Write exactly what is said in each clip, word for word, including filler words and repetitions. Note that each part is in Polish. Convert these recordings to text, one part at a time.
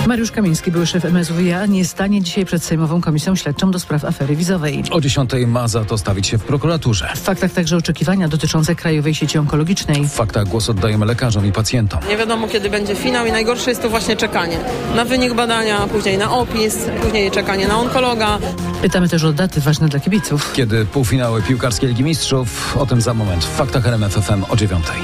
Mariusz Kamiński, były szef M S W iA, nie stanie dzisiaj przed Sejmową Komisją Śledczą do spraw afery wizowej. O dziesiątej ma za to stawić się w prokuraturze. W faktach także oczekiwania dotyczące Krajowej Sieci Onkologicznej. W faktach głos oddajemy lekarzom i pacjentom. Nie wiadomo, kiedy będzie finał i najgorsze jest to właśnie czekanie na wynik badania, później na opis, później czekanie na onkologa. Pytamy też o daty ważne dla kibiców. Kiedy półfinały piłkarskiej Ligi Mistrzów? O tym za moment w faktach R M F F M o dziewiątej.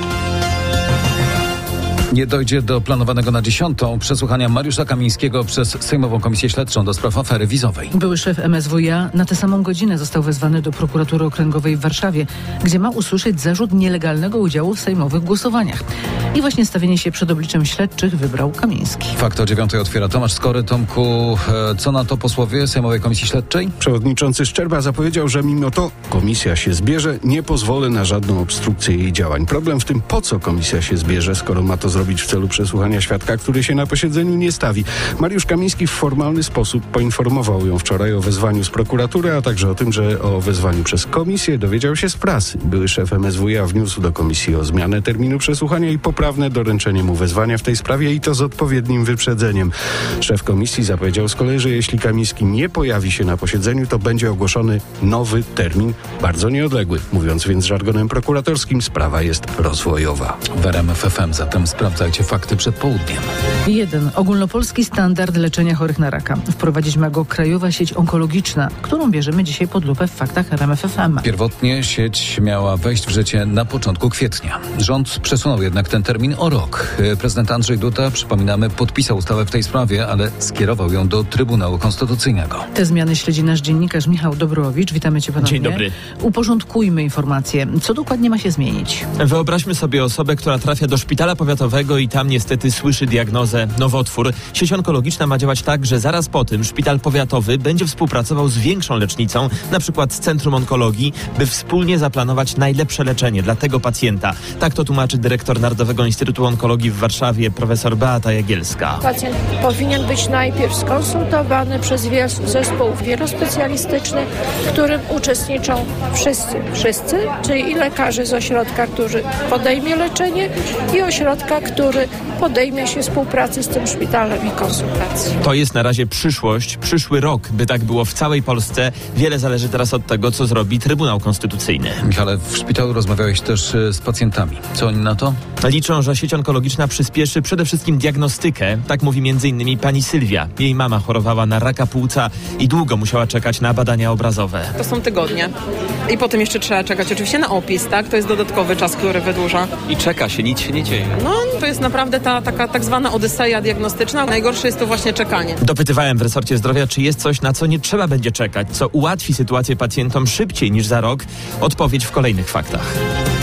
Nie dojdzie do planowanego na dziesiątą przesłuchania Mariusza Kamińskiego przez Sejmową Komisję Śledczą do spraw afery wizowej. Były szef M S W iA na tę samą godzinę został wezwany do prokuratury okręgowej w Warszawie, gdzie ma usłyszeć zarzut nielegalnego udziału w sejmowych głosowaniach. I właśnie stawienie się przed obliczem śledczych wybrał Kamiński. Fakt o dziewiątej otwiera Tomasz Skory. Tomku, co na to posłowie Sejmowej Komisji Śledczej? Przewodniczący Szczerba zapowiedział, że mimo to komisja się zbierze, nie pozwolę na żadną obstrukcję jej działań. Problem w tym, po co komisja się zbierze, skoro ma to zrobić w celu przesłuchania świadka, który się na posiedzeniu nie stawi. Mariusz Kamiński w formalny sposób poinformował ją wczoraj o wezwaniu z prokuratury, a także o tym, że o wezwaniu przez komisję dowiedział się z prasy. Były szef M S W iA wniósł do komisji o zmianę terminu przesłuchania i poprawne doręczenie mu wezwania w tej sprawie i to z odpowiednim wyprzedzeniem. Szef komisji zapowiedział z kolei, że jeśli Kamiński nie pojawi się na posiedzeniu, to będzie ogłoszony nowy termin, bardzo nieodległy. Mówiąc więc żargonem prokuratorskim, sprawa jest rozwojowa. W R M F F M zatem sprawdzajcie fakty przed południem. jeden. Ogólnopolski standard leczenia chorych na raka. Wprowadzić ma go Krajowa Sieć Onkologiczna, którą bierzemy dzisiaj pod lupę w faktach R M F F M. Pierwotnie sieć miała wejść w życie na początku kwietnia. Rząd przesunął jednak ten termin o rok. Prezydent Andrzej Duda, przypominamy, podpisał ustawę w tej sprawie, ale skierował ją do Trybunału Konstytucyjnego. Te zmiany śledzi nasz dziennikarz Michał Dobrowicz. Witamy cię ponownie. Dzień dobry. Uporządkujmy informacje. Co dokładnie ma się zmienić? Wyobraźmy sobie osobę, która trafia do szpitala powiatowego i tam niestety słyszy diagnozę nowotwór. Sieć onkologiczna ma działać tak, że zaraz po tym szpital powiatowy będzie współpracował z większą lecznicą, na przykład z Centrum Onkologii, by wspólnie zaplanować najlepsze leczenie dla tego pacjenta. Tak to tłumaczy dyrektor Narodowego Instytutu Onkologii w Warszawie, profesor Beata Jagielska. Pacjent powinien być najpierw skonsultowany przez zespół wielospecjalistyczny, w którym uczestniczą wszyscy, wszyscy, czyli i lekarze z ośrodka, który podejmie leczenie, i ośrodka, który podejmie się współpracy z tym szpitalem i konsultacji. To jest na razie przyszłość, przyszły rok, by tak było w całej Polsce. Wiele zależy teraz od tego, co zrobi Trybunał Konstytucyjny. Michale, w szpitalu rozmawiałeś też z pacjentami. Co oni na to? Liczą, że sieć onkologiczna przyspieszy przede wszystkim diagnostykę. Tak mówi między innymi pani Sylwia. Jej mama chorowała na raka płuca i długo musiała czekać na badania obrazowe. To są tygodnie. I potem jeszcze trzeba czekać oczywiście na opis, tak? To jest dodatkowy czas, który wydłuża. I czeka się, nic się nie dzieje. No, to jest naprawdę ta taka tak zwana odyseja diagnostyczna. Najgorsze jest to właśnie czekanie. Dopytywałem w resorcie zdrowia, czy jest coś, na co nie trzeba będzie czekać, co ułatwi sytuację pacjentom szybciej niż za rok. Odpowiedź w kolejnych faktach.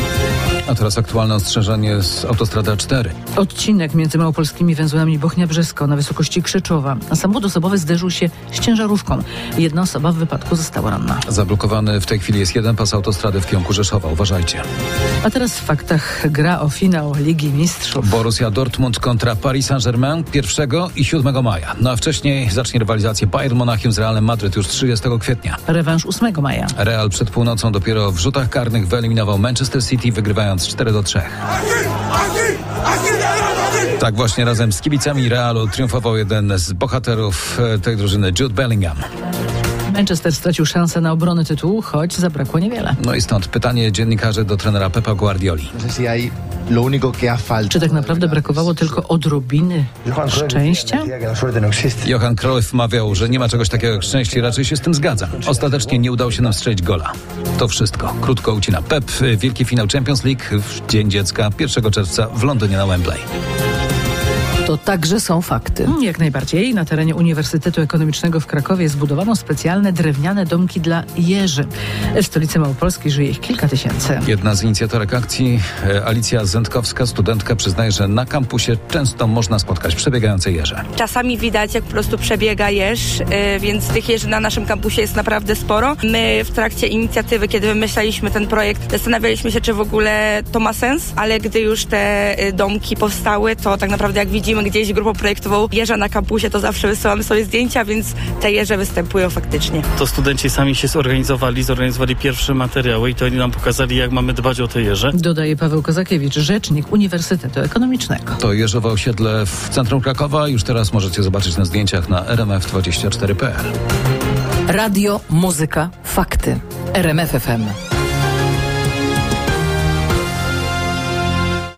A teraz aktualne ostrzeżenie z autostrady A cztery. Odcinek między małopolskimi węzłami Bochnia-Brzesko na wysokości Krzyczowa. Samochód osobowy zderzył się z ciężarówką. Jedna osoba w wypadku została ranna. Zablokowany w tej chwili jest jeden pas autostrady w kierunku Rzeszowa. Uważajcie. A teraz w faktach gra o finał Ligi Mistrzów. Borussia Dortmund kontra Paris Saint-Germain pierwszego i siódmego maja. No a wcześniej zacznie rywalizację Bayern Monachium z Realem Madryt już trzydziestego kwietnia. Rewanż ósmego maja. Real przed północą dopiero w rzutach karnych wyeliminował Manchester City, wygrywając cztery do trzech. Tak właśnie razem z kibicami Realu triumfował jeden z bohaterów tej drużyny, Jude Bellingham. Manchester stracił szansę na obronę tytułu, choć zabrakło niewiele. No i stąd pytanie dziennikarzy do trenera Pepa Guardioli. Czy tak naprawdę brakowało tylko odrobiny szczęścia? Johan Cruyff mawiał, że nie ma czegoś takiego jak szczęście, raczej się z tym zgadzam. Ostatecznie nie udało się nam strzelić gola. To wszystko. Krótko ucina Pep. Wielki finał Champions League w Dzień Dziecka pierwszego czerwca w Londynie na Wembley. To także są fakty. Jak najbardziej. Na terenie Uniwersytetu Ekonomicznego w Krakowie zbudowano specjalne drewniane domki dla jeży. W stolicy Małopolski żyje ich kilka tysięcy. Jedna z inicjatorek akcji, Alicja Zędkowska, studentka, przyznaje, że na kampusie często można spotkać przebiegające jeże. Czasami widać, jak po prostu przebiega jeż, więc tych jeży na naszym kampusie jest naprawdę sporo. My w trakcie inicjatywy, kiedy wymyślaliśmy ten projekt, zastanawialiśmy się, czy w ogóle to ma sens, ale gdy już te domki powstały, to tak naprawdę jak widzimy, prowadzimy gdzieś grupą projektową jeża na kampusie, to zawsze wysyłamy sobie zdjęcia, więc te jeże występują faktycznie. To studenci sami się zorganizowali, zorganizowali pierwsze materiały i to oni nam pokazali, jak mamy dbać o te jeże. Dodaje Paweł Kozakiewicz, rzecznik Uniwersytetu Ekonomicznego. To jeżowe osiedle w centrum Krakowa. Już teraz możecie zobaczyć na zdjęciach na r m f dwadzieścia cztery kropka p l. Radio, muzyka, fakty. R M F F M.